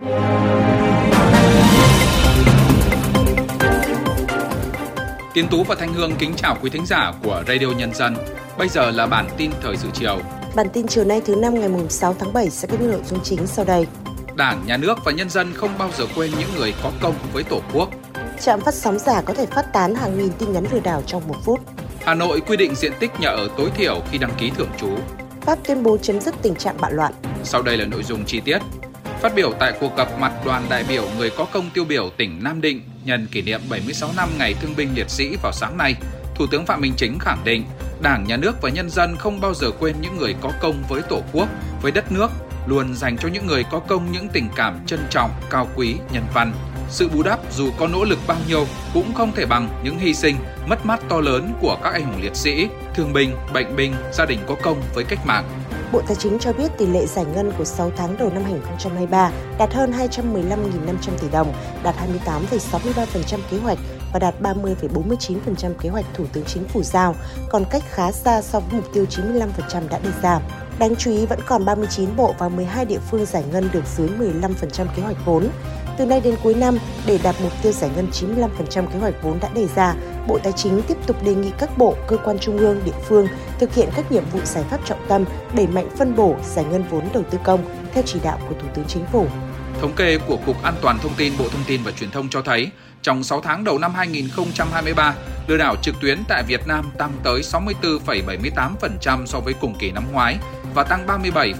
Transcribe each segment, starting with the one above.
Tiến Tú và Thanh Hương kính chào quý thính giả của Radio Nhân dân. Bây giờ là bản tin thời sự chiều. Bản tin chiều nay thứ Năm ngày 6 tháng 7 sẽ có những nội dung chính sau đây. Đảng, Nhà nước và nhân dân không bao giờ quên những người có công với Tổ quốc. Trạm phát sóng giả có thể phát tán hàng nghìn tin nhắn lừa đảo trong 1 phút. Hà Nội quy định diện tích nhà ở tối thiểu khi đăng ký thường trú. Pháp tuyên bố chấm dứt tình trạng bạo loạn. Sau đây là nội dung chi tiết. Phát biểu tại cuộc gặp mặt đoàn đại biểu người có công tiêu biểu tỉnh Nam Định nhân kỷ niệm 76 năm Ngày Thương binh Liệt sĩ vào sáng nay, Thủ tướng Phạm Minh Chính khẳng định Đảng, Nhà nước và nhân dân không bao giờ quên những người có công với Tổ quốc, với đất nước, luôn dành cho những người có công những tình cảm trân trọng, cao quý, nhân văn. Sự bù đắp dù có nỗ lực bao nhiêu cũng không thể bằng những hy sinh, mất mát to lớn của các anh hùng liệt sĩ, thương binh, bệnh binh, gia đình có công với cách mạng. Bộ Tài chính cho biết tỷ lệ giải ngân của 6 tháng đầu năm 2023 đạt hơn 215.500 tỷ đồng, đạt 28,63% kế hoạch và đạt 30,49% kế hoạch Thủ tướng Chính phủ giao, còn cách khá xa so với mục tiêu 95% đã đề ra. Đáng chú ý vẫn còn 39 bộ và 12 địa phương giải ngân được dưới 15% kế hoạch vốn. Từ nay đến cuối năm, để đạt mục tiêu giải ngân 95% kế hoạch vốn đã đề ra, Bộ Tài chính tiếp tục đề nghị các bộ, cơ quan trung ương, địa phương thực hiện các nhiệm vụ giải pháp trọng tâm, đẩy mạnh phân bổ, giải ngân vốn đầu tư công theo chỉ đạo của Thủ tướng Chính phủ. Thống kê của Cục An toàn Thông tin Bộ Thông tin và Truyền thông cho thấy, trong 6 tháng đầu năm 2023, lừa đảo trực tuyến tại Việt Nam tăng tới 64,78% so với cùng kỳ năm ngoái và tăng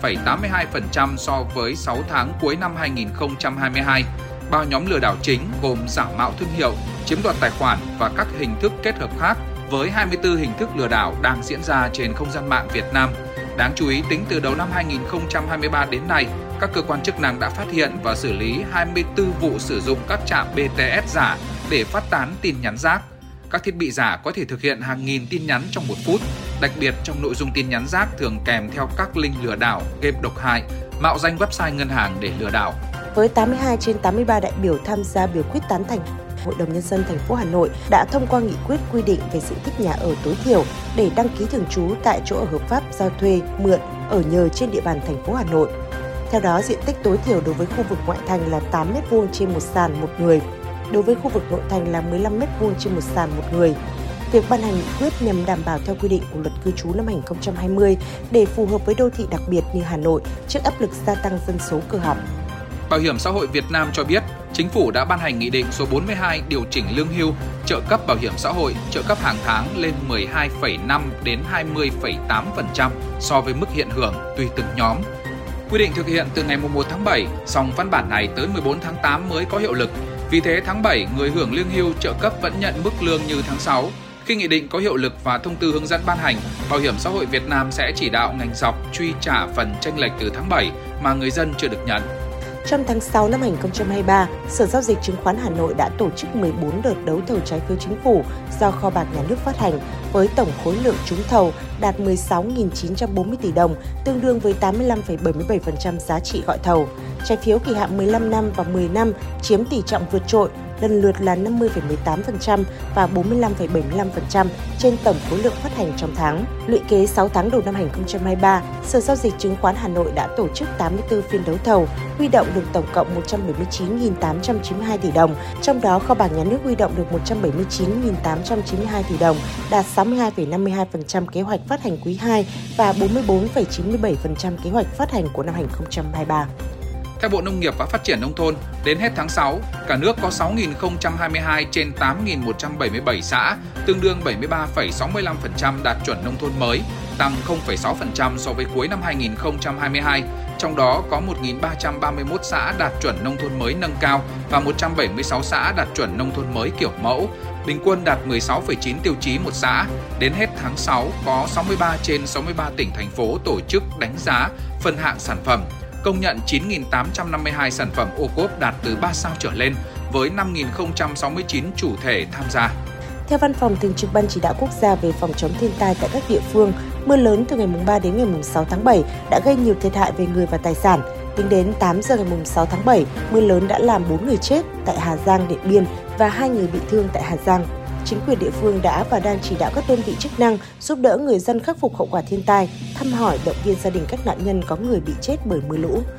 37,82% so với 6 tháng cuối năm 2022. 3 nhóm lừa đảo chính gồm giả mạo thương hiệu, chiếm đoạt tài khoản và các hình thức kết hợp khác với 24 hình thức lừa đảo đang diễn ra trên không gian mạng Việt Nam. Đáng chú ý, tính từ đầu năm 2023 đến nay, các cơ quan chức năng đã phát hiện và xử lý 24 vụ sử dụng các trạm BTS giả để phát tán tin nhắn rác. Các thiết bị giả có thể thực hiện hàng nghìn tin nhắn trong 1 phút, đặc biệt trong nội dung tin nhắn rác thường kèm theo các link lừa đảo, game độc hại, mạo danh website ngân hàng để lừa đảo. Với 82 trên 83 đại biểu tham gia biểu quyết tán thành, Hội đồng Nhân dân thành phố Hà Nội đã thông qua nghị quyết quy định về diện tích nhà ở tối thiểu để đăng ký thường trú tại chỗ ở hợp pháp do thuê, mượn, ở nhờ trên địa bàn thành phố Hà Nội. Theo đó, diện tích tối thiểu đối với khu vực ngoại thành là 8 m2 trên một sàn một người, đối với khu vực nội thành là 15 m2 trên một sàn một người. Việc ban hành nghị quyết nhằm đảm bảo theo quy định của Luật cư trú năm 2020 để phù hợp với đô thị đặc biệt như Hà Nội trước áp lực gia tăng dân số cơ học. Bảo hiểm xã hội Việt Nam cho biết, Chính phủ đã ban hành Nghị định số 42 điều chỉnh lương hưu, trợ cấp bảo hiểm xã hội, trợ cấp hàng tháng lên 12,5 đến 20,8% so với mức hiện hưởng tùy từng nhóm. Quy định thực hiện từ ngày 1 tháng 7, song văn bản này tới 14 tháng 8 mới có hiệu lực. Vì thế tháng 7, người hưởng lương hưu trợ cấp vẫn nhận mức lương như tháng 6. Khi nghị định có hiệu lực và thông tư hướng dẫn ban hành, Bảo hiểm xã hội Việt Nam sẽ chỉ đạo ngành dọc truy trả phần chênh lệch từ tháng 7 mà người dân chưa được nhận. Trong tháng 6 năm 2023, Sở Giao dịch Chứng khoán Hà Nội đã tổ chức 14 đợt đấu thầu trái phiếu chính phủ do Kho bạc Nhà nước phát hành với tổng khối lượng trúng thầu đạt 16.940 tỷ đồng, tương đương với 85,77% giá trị gọi thầu. Trái phiếu kỳ hạn 15 năm và 10 năm chiếm tỷ trọng vượt trội, lần lượt là 50,18% và 45,75% trên tổng khối lượng phát hành trong tháng. Lũy kế 6 tháng đầu năm 2023, Sở Giao dịch Chứng khoán Hà Nội đã tổ chức 84 phiên đấu thầu, huy động được tổng cộng 179.892 tỷ đồng, trong đó Kho bạc Nhà nước huy động được 179.892 tỷ đồng, đạt 62,52% kế hoạch phát hành quý 2 và 44,97% kế hoạch phát hành của năm 2023. Theo Bộ Nông nghiệp và Phát triển Nông thôn, đến hết tháng 6, cả nước có 6.022 trên 8.177 xã, tương đương 73,65% đạt chuẩn nông thôn mới, tăng 0,6% so với cuối năm 2022. Trong đó có 1.331 xã đạt chuẩn nông thôn mới nâng cao và 176 xã đạt chuẩn nông thôn mới kiểu mẫu. Bình quân đạt 16,9 tiêu chí một xã. Đến hết tháng 6, có 63 trên 63 tỉnh, thành phố tổ chức đánh giá, phân hạng sản phẩm, công nhận 9.852 sản phẩm ô cốp đạt từ 3 sao trở lên, với 5.069 chủ thể tham gia. Theo Văn phòng Thường trực Ban Chỉ đạo Quốc gia về phòng chống thiên tai tại các địa phương, mưa lớn từ ngày 3 đến ngày 6 tháng 7 đã gây nhiều thiệt hại về người và tài sản. Tính đến 8 giờ ngày 6 tháng 7, mưa lớn đã làm 4 người chết tại Hà Giang, Điện Biên và 2 người bị thương tại Hà Giang. Chính quyền địa phương đã và đang chỉ đạo các đơn vị chức năng giúp đỡ người dân khắc phục hậu quả thiên tai, thăm hỏi, động viên gia đình các nạn nhân có người bị chết bởi mưa lũ.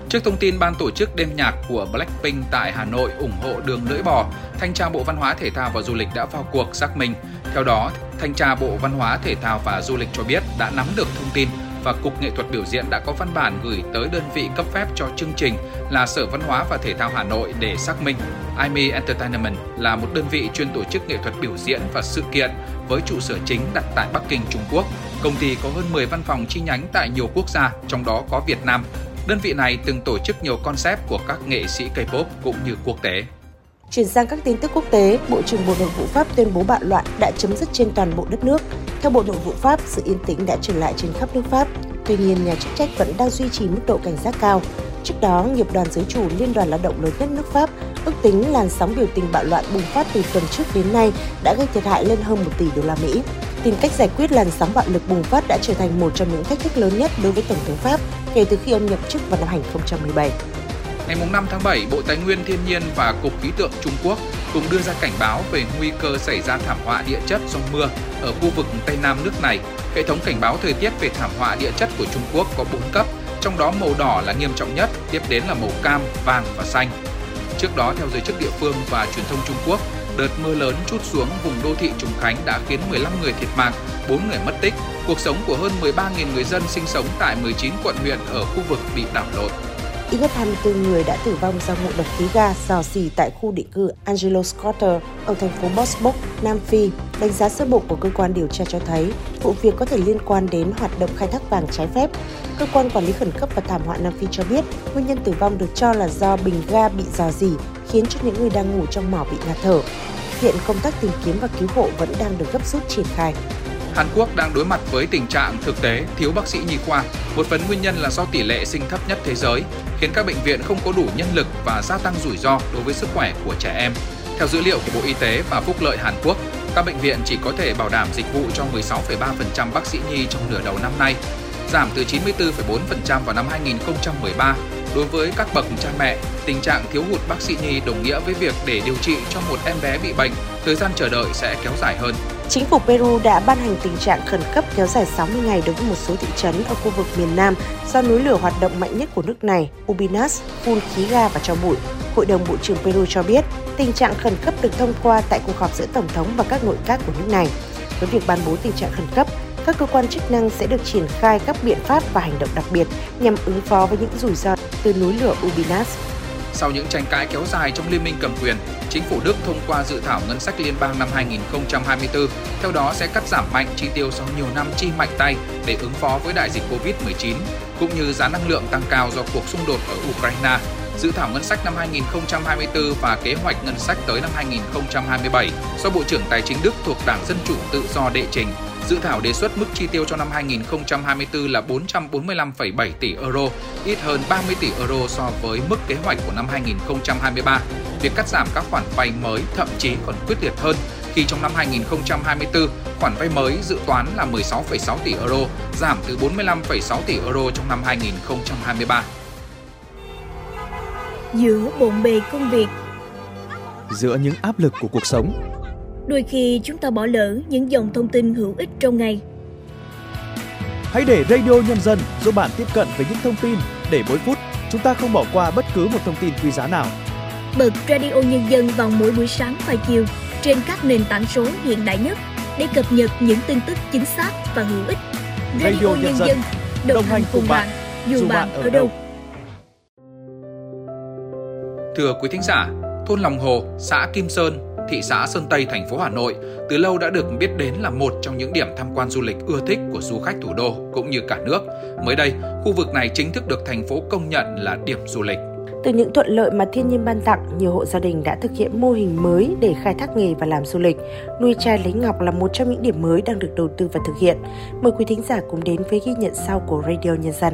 Trước thông tin ban tổ chức đêm nhạc của Blackpink tại Hà Nội ủng hộ đường lưỡi bò, Thanh tra Bộ Văn hóa Thể thao và Du lịch đã vào cuộc xác minh. Theo đó, Thanh tra Bộ Văn hóa Thể thao và Du lịch cho biết đã nắm được thông tin và Cục Nghệ thuật Biểu diễn đã có văn bản gửi tới đơn vị cấp phép cho chương trình là Sở Văn hóa và Thể thao Hà Nội để xác minh. IME Entertainment là một đơn vị chuyên tổ chức nghệ thuật biểu diễn và sự kiện với trụ sở chính đặt tại Bắc Kinh, Trung Quốc. Công ty có hơn 10 văn phòng chi nhánh tại nhiều quốc gia, trong đó có Việt Nam. Đơn vị này từng tổ chức nhiều concept của các nghệ sĩ K-pop cũng như quốc tế. Chuyển sang các tin tức quốc tế, Bộ trưởng Bộ Nội vụ Pháp tuyên bố bạo loạn đã chấm dứt trên toàn bộ đất nước. Theo Bộ Nội vụ Pháp, sự yên tĩnh đã trở lại trên khắp nước Pháp. Tuy nhiên, nhà chức trách vẫn đang duy trì mức độ cảnh giác cao. Trước đó, nghiệp đoàn giới chủ Liên đoàn Lao động lớn nhất nước Pháp ước tính làn sóng biểu tình bạo loạn bùng phát từ tuần trước đến nay đã gây thiệt hại lên hơn 1 tỷ đô la Mỹ. Tìm cách giải quyết làn sóng bạo lực bùng phát đã trở thành một trong những thách thức lớn nhất đối với Tổng thống Pháp kể từ khi ông nhậm chức vào năm 2017. Ngày 5 tháng 7, Bộ Tài nguyên Thiên nhiên và Cục Khí tượng Trung Quốc cùng đưa ra cảnh báo về nguy cơ xảy ra thảm họa địa chất do mưa ở khu vực Tây Nam nước này. Hệ thống cảnh báo thời tiết về thảm họa địa chất của Trung Quốc có 4 cấp, trong đó màu đỏ là nghiêm trọng nhất, tiếp đến là màu cam, vàng và xanh. Trước đó, theo giới chức địa phương và truyền thông Trung Quốc, đợt mưa lớn trút xuống vùng đô thị Trùng Khánh đã khiến 15 người thiệt mạng, 4 người mất tích. Cuộc sống của hơn 13.000 người dân sinh sống tại 19 quận huyện ở khu vực bị đảo lộn. Ít nhất 24 người đã tử vong do ngộ độc khí ga rò rỉ tại khu định cư Angelo Scotter ở thành phố Bosbok, Nam Phi. Đánh giá sơ bộ của cơ quan điều tra cho thấy vụ việc có thể liên quan đến hoạt động khai thác vàng trái phép. Cơ quan quản lý khẩn cấp và thảm họa Nam Phi cho biết nguyên nhân tử vong được cho là do bình ga bị rò rỉ, khiến cho những người đang ngủ trong mỏ bị ngạt thở. Hiện công tác tìm kiếm và cứu hộ vẫn đang được gấp rút triển khai. Hàn Quốc đang đối mặt với tình trạng thực tế thiếu bác sĩ nhi khoa. Một phần nguyên nhân là do tỷ lệ sinh thấp nhất thế giới, khiến các bệnh viện không có đủ nhân lực và gia tăng rủi ro đối với sức khỏe của trẻ em. Theo dữ liệu của Bộ Y tế và Phúc lợi Hàn Quốc, các bệnh viện chỉ có thể bảo đảm dịch vụ cho 16,3% bác sĩ nhi trong nửa đầu năm nay, giảm từ 94,4% vào năm 2013. Đối với các bậc cha mẹ, tình trạng thiếu hụt bác sĩ nhi đồng nghĩa với việc để điều trị cho một em bé bị bệnh, thời gian chờ đợi sẽ kéo dài hơn. Chính phủ Peru đã ban hành tình trạng khẩn cấp kéo dài 60 ngày đối với một số thị trấn ở khu vực miền Nam do núi lửa hoạt động mạnh nhất của nước này, Ubinas, phun khí ga và tro bụi. Hội đồng Bộ trưởng Peru cho biết tình trạng khẩn cấp được thông qua tại cuộc họp giữa Tổng thống và các nội các của nước này. Với việc ban bố tình trạng khẩn cấp, các cơ quan chức năng sẽ được triển khai các biện pháp và hành động đặc biệt nhằm ứng phó với những rủi ro từ núi lửa Ubinas. Sau những tranh cãi kéo dài trong Liên minh cầm quyền, chính phủ Đức thông qua dự thảo ngân sách liên bang năm 2024, theo đó sẽ cắt giảm mạnh chi tiêu sau nhiều năm chi mạnh tay để ứng phó với đại dịch Covid-19, cũng như giá năng lượng tăng cao do cuộc xung đột ở Ukraine. Dự thảo ngân sách năm 2024 và kế hoạch ngân sách tới năm 2027 do Bộ trưởng Tài chính Đức thuộc Đảng Dân Chủ Tự do đệ trình. Dự thảo đề xuất mức chi tiêu cho năm 2024 là 445,7 tỷ euro, ít hơn 30 tỷ euro so với mức kế hoạch của năm 2023. Việc cắt giảm các khoản vay mới thậm chí còn quyết liệt hơn, khi trong năm 2024, khoản vay mới dự toán là 16,6 tỷ euro, giảm từ 45,6 tỷ euro trong năm 2023. Giữa bộn bề công việc, giữa những áp lực của cuộc sống, đôi khi chúng ta bỏ lỡ những dòng thông tin hữu ích trong ngày. Hãy để Radio Nhân dân giúp bạn tiếp cận với những thông tin để mỗi phút chúng ta không bỏ qua bất cứ một thông tin quý giá nào. Bật Radio Nhân dân vào mỗi buổi sáng và chiều trên các nền tảng số hiện đại nhất để cập nhật những tin tức chính xác và hữu ích. Radio Nhân dân đồng hành cùng bạn dù bạn ở đâu. Thưa quý thính giả, thôn Lòng Hồ, xã Kim Sơn, thị xã Sơn Tây, thành phố Hà Nội từ lâu đã được biết đến là một trong những điểm tham quan du lịch ưa thích của du khách thủ đô cũng như cả nước. Mới đây, khu vực này chính thức được thành phố công nhận là điểm du lịch. Từ những thuận lợi mà thiên nhiên ban tặng, nhiều hộ gia đình đã thực hiện mô hình mới để khai thác nghề và làm du lịch. Nuôi trai lấy ngọc là một trong những điểm mới đang được đầu tư và thực hiện. Mời quý thính giả cùng đến với ghi nhận sau của Radio Nhân dân.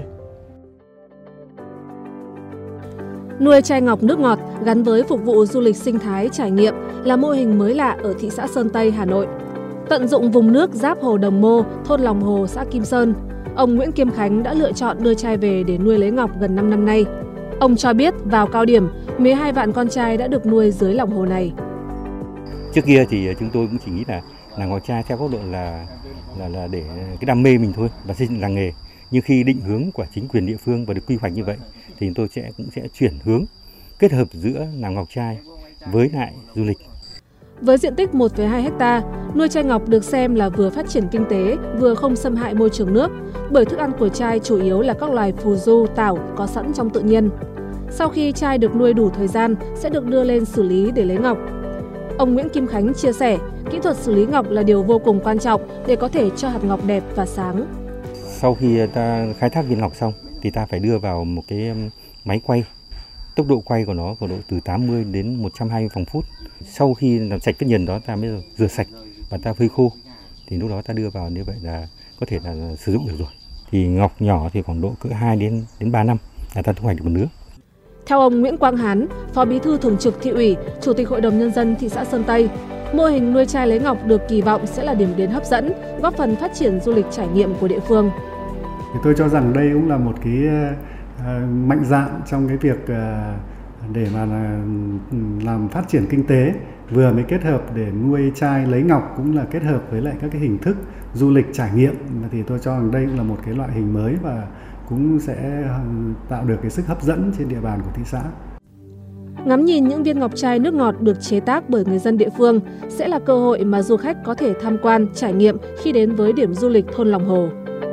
Nuôi trai ngọc nước ngọt gắn với phục vụ du lịch sinh thái trải nghiệm là mô hình mới lạ ở thị xã Sơn Tây, Hà Nội. Tận dụng vùng nước giáp hồ Đồng Mô, thôn Lòng Hồ, xã Kim Sơn, ông Nguyễn Kim Khánh đã lựa chọn đưa trai về để nuôi lấy ngọc gần 5 năm nay. Ông cho biết vào cao điểm, 12 vạn con trai đã được nuôi dưới lòng hồ này. Trước kia thì chúng tôi cũng chỉ nghĩ là ngọc trai theo góc độ là để cái đam mê mình thôi và xây dựng làng nghề. Nhưng khi định hướng của chính quyền địa phương và được quy hoạch như vậy thì chúng tôi cũng sẽ chuyển hướng kết hợp giữa làm ngọc trai với lại du lịch. Với diện tích 1,2 ha, nuôi trai ngọc được xem là vừa phát triển kinh tế, vừa không xâm hại môi trường nước, bởi thức ăn của trai chủ yếu là các loài phù du, tảo có sẵn trong tự nhiên. Sau khi trai được nuôi đủ thời gian, sẽ được đưa lên xử lý để lấy ngọc. Ông Nguyễn Kim Khánh chia sẻ, kỹ thuật xử lý ngọc là điều vô cùng quan trọng để có thể cho hạt ngọc đẹp và sáng. Sau khi ta khai thác viên ngọc xong, thì ta phải đưa vào một cái máy quay. Tốc độ quay của nó có độ từ 80 đến 120 vòng phút. Sau khi làm sạch vết nhờn đó, ta mới rửa sạch và ta phơi khô. Thì lúc đó ta đưa vào, như vậy là có thể là sử dụng được rồi. Thì ngọc nhỏ thì khoảng độ cỡ 2 đến 3 năm là ta thu hoạch được một nứa. Theo ông Nguyễn Quang Hán, Phó Bí thư Thường trực Thị ủy, Chủ tịch Hội đồng Nhân dân thị xã Sơn Tây, mô hình nuôi trai lấy ngọc được kỳ vọng sẽ là điểm đến hấp dẫn, góp phần phát triển du lịch trải nghiệm của địa phương. Thì tôi cho rằng đây cũng là một cái mạnh dạn trong cái việc để mà làm phát triển kinh tế, vừa mới kết hợp để nuôi trai lấy ngọc cũng là kết hợp với lại các cái hình thức du lịch trải nghiệm, thì tôi cho rằng đây cũng là một cái loại hình mới và cũng sẽ tạo được cái sức hấp dẫn trên địa bàn của thị xã. Ngắm nhìn những viên ngọc trai nước ngọt được chế tác bởi người dân địa phương sẽ là cơ hội mà du khách có thể tham quan, trải nghiệm khi đến với điểm du lịch thôn Lòng Hồ.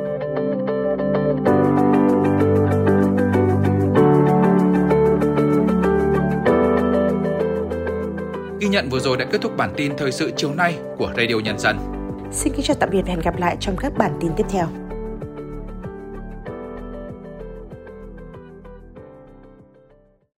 Ghi nhận vừa rồi đã kết thúc bản tin thời sự chiều nay của Radio Nhân dân. Xin kính chào tạm biệt và hẹn gặp lại trong các bản tin tiếp theo.